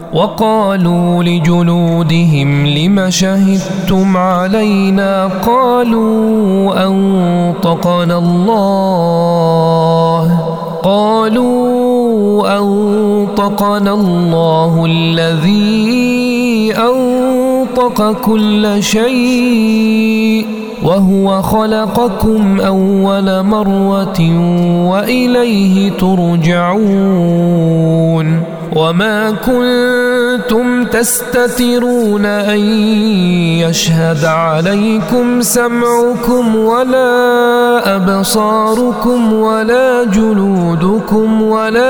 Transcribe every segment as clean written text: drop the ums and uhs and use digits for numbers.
وقالوا لجلودهم لم شهدتم علينا قالوا أنطقنا الله الذي أنطق كل شيء وهو خلقكم أول مرة وإليه ترجعون وما كنتم تستترون أن يشهد عليكم سمعكم ولا أبصاركم ولا جلودكم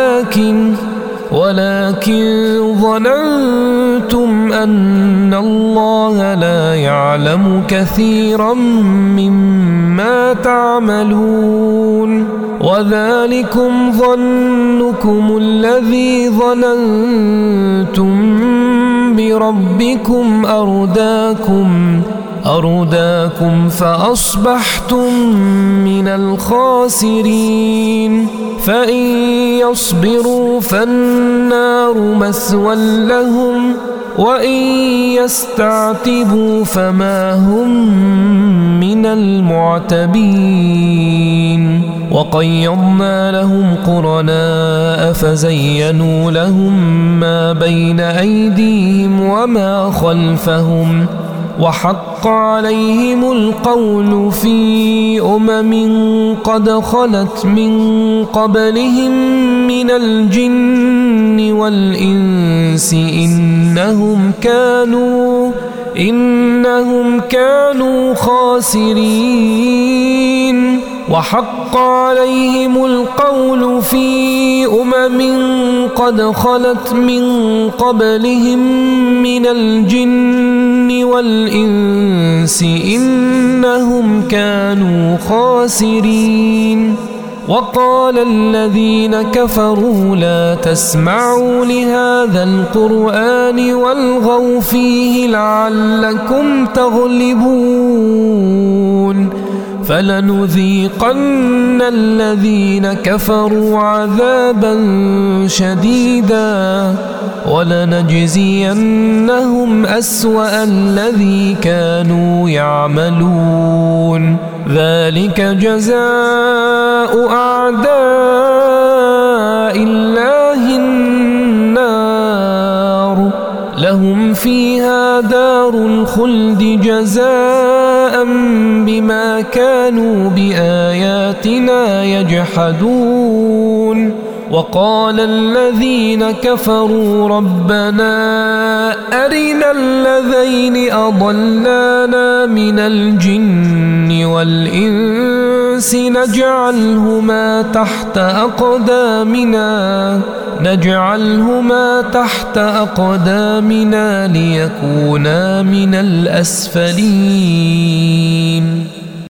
ولكن ظننتم أن الله لا يعلم كثيرا مما تعملون وذلكم ظنكم الذي ظننتم بربكم أرداكم فأصبحتم من الخاسرين فإن يصبروا فالنار مثوى لهم وإن يستعتبوا فما هم من المعتبين وقيضنا لهم قرناء فزينوا لهم ما بين أيديهم وما خلفهم وحق عليهم القول في قد خلت من قبلهم من الجن والإنس إنهم كانوا خاسرين وحق عليهم القول في قد خلت من قبلهم من الجن والإنس إنهم كانوا خاسرين وقال الذين كفروا لا تسمعوا لهذا القرآن والغوا فيه لعلكم تغلبون فلنذيقن الذين كفروا عذابا شديدا ولنجزينهم أسوأ الذي كانوا يعملون ذلك جزاء أعداء الله النار لهم فيها دار الخلد جزاء بما كانوا بآياتنا يجحدون وقال الذين كفروا ربنا أرنا الذين أضلانا من الجن والإنس نجعلهما تحت أقدامنا ليكونا من الأسفلين